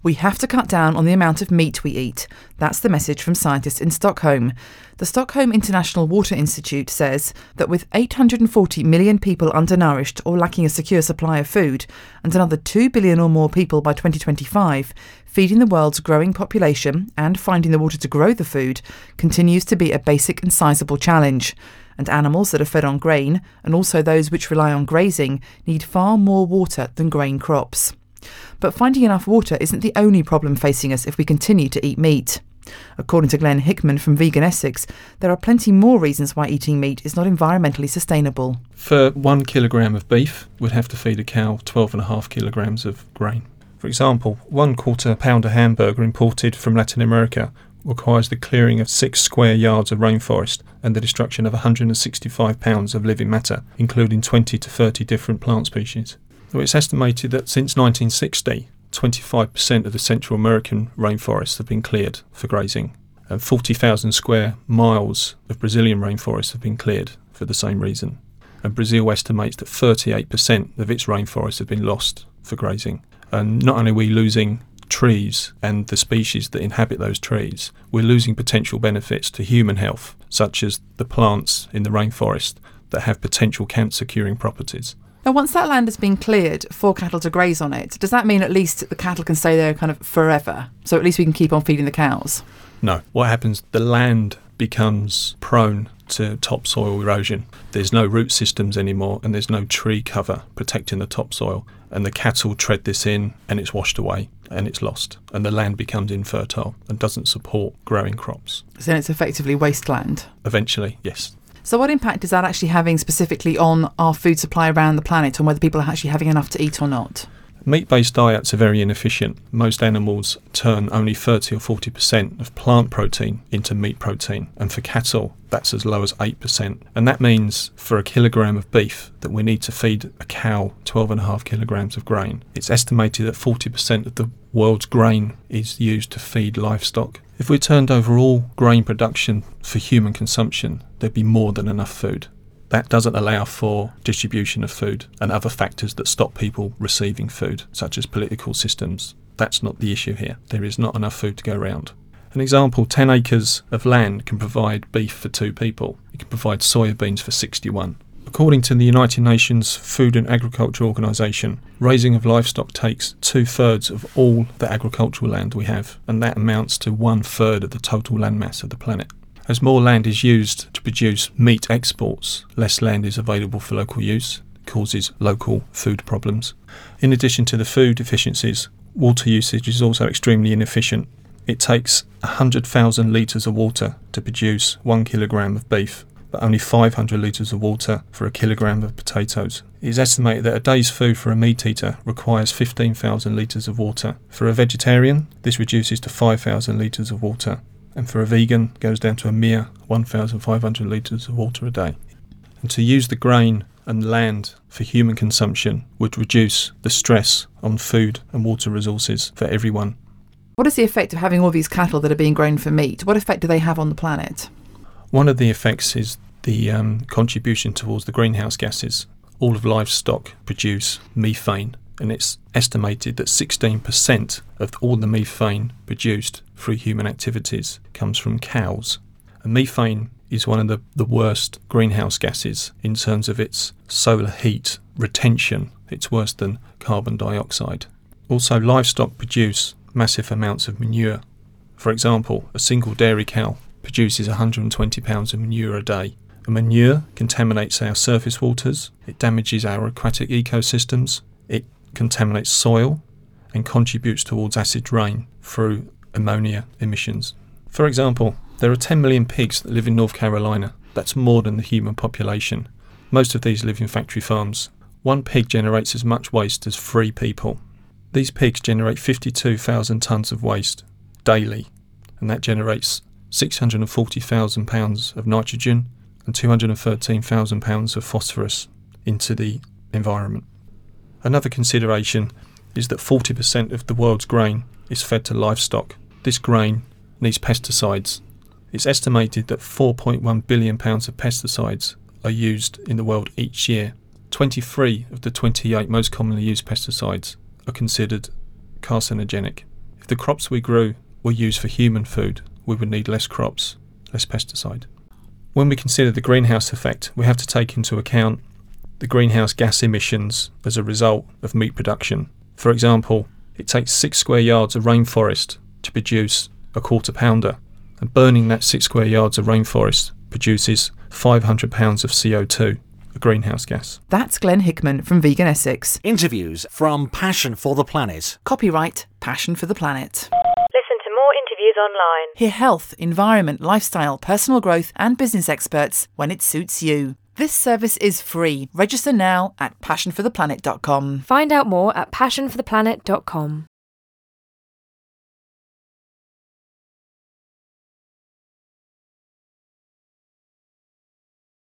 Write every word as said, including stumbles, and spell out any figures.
We have to cut down on the amount of meat we eat. That's the message from scientists in Stockholm. The Stockholm International Water Institute says that with eight hundred forty million people undernourished or lacking a secure supply of food, and another two billion or more people by twenty twenty-five, feeding the world's growing population and finding the water to grow the food continues to be a basic and sizable challenge. And animals that are fed on grain, and also those which rely on grazing, need far more water than grain crops. But finding enough water isn't the only problem facing us if we continue to eat meat. According to Glenn Hickman from Vegan Essex, there are plenty more reasons why eating meat is not environmentally sustainable. For one kilogram of beef, we'd have to feed a cow twelve and a half kilograms of grain. For example, one quarter pounder hamburger imported from Latin America requires the clearing of six square yards of rainforest and the destruction of one hundred sixty-five pounds of living matter, including twenty to thirty different plant species. Well, it's estimated that since nineteen sixty, twenty-five percent of the Central American rainforests have been cleared for grazing, and forty thousand square miles of Brazilian rainforests have been cleared for the same reason. And Brazil estimates that thirty-eight percent of its rainforests have been lost for grazing. And not only are we losing trees and the species that inhabit those trees, we're losing potential benefits to human health, such as the plants in the rainforest that have potential cancer-curing properties. Now, once that land has been cleared for cattle to graze on it, does that mean at least the cattle can stay there kind of forever? So at least we can keep on feeding the cows? No. What happens, the land becomes prone to topsoil erosion. There's no root systems anymore, and there's no tree cover protecting the topsoil. And the cattle tread this in, and it's washed away, and it's lost. And the land becomes infertile and doesn't support growing crops. So then it's effectively wasteland? Eventually, yes. So what impact is that actually having specifically on our food supply around the planet, on whether people are actually having enough to eat or not? Meat-based diets are very inefficient. Most animals turn only thirty or forty percent of plant protein into meat protein, and for cattle that's as low as eight percent. And that means for a kilogram of beef that we need to feed a cow twelve and a half kilograms of grain. It's estimated that forty percent of the world's grain is used to feed livestock. If we turned over all grain production for human consumption, there'd be more than enough food. That doesn't allow for distribution of food and other factors that stop people receiving food, such as political systems. That's not the issue here. There is not enough food to go around. An example, ten acres of land can provide beef for two people. It can provide soybeans for sixty-one. According to the United Nations Food and Agriculture Organization, raising of livestock takes two-thirds of all the agricultural land we have, and that amounts to one-third of the total landmass of the planet. As more land is used to produce meat exports, less land is available for local use, causes local food problems. In addition to the food efficiencies, water usage is also extremely inefficient. It takes one hundred thousand litres of water to produce one kilogram of beef, but only five hundred litres of water for a kilogram of potatoes. It is estimated that a day's food for a meat eater requires fifteen thousand litres of water. For a vegetarian, this reduces to five thousand litres of water. And for a vegan, goes down to a mere one thousand five hundred litres of water a day. And to use the grain and land for human consumption would reduce the stress on food and water resources for everyone. What is the effect of having all these cattle that are being grown for meat? What effect do they have on the planet? One of the effects is the um, contribution towards the greenhouse gases. All of livestock produce methane, and it's estimated that sixteen percent of all the methane produced through human activities comes from cows. And methane is one of the, the worst greenhouse gases in terms of its solar heat retention. It's worse than carbon dioxide. Also, livestock produce massive amounts of manure. For example, a single dairy cow produces one hundred twenty pounds of manure a day. And manure contaminates our surface waters, it damages our aquatic ecosystems, it contaminates soil and contributes towards acid rain through ammonia emissions. For example, there are ten million pigs that live in North Carolina. That's more than the human population. Most of these live in factory farms. One pig generates as much waste as three people. These pigs generate fifty-two thousand tonnes of waste daily, and that generates six hundred forty thousand pounds of nitrogen and two hundred thirteen thousand pounds of phosphorus into the environment. Another consideration is that forty percent of the world's grain is fed to livestock. This grain needs pesticides. It's estimated that four point one billion pounds of pesticides are used in the world each year. twenty-three of the twenty-eight most commonly used pesticides are considered carcinogenic. the crops we grew were used for human food, we would need less crops, less pesticide. When we consider the greenhouse effect, we have to take into account the greenhouse gas emissions as a result of meat production. For example, it takes six square yards of rainforest to produce a quarter pounder, and burning that six square yards of rainforest produces five hundred pounds of C O two, a greenhouse gas. That's Glenn Hickman from Vegan Essex. Interviews from Passion for the Planet. Copyright Passion for the Planet. Listen to more interviews online. Hear health, environment, lifestyle, personal growth and business experts when it suits you. This service is free. Register now at passion for the planet dot com. Find out more at passion for the planet dot com.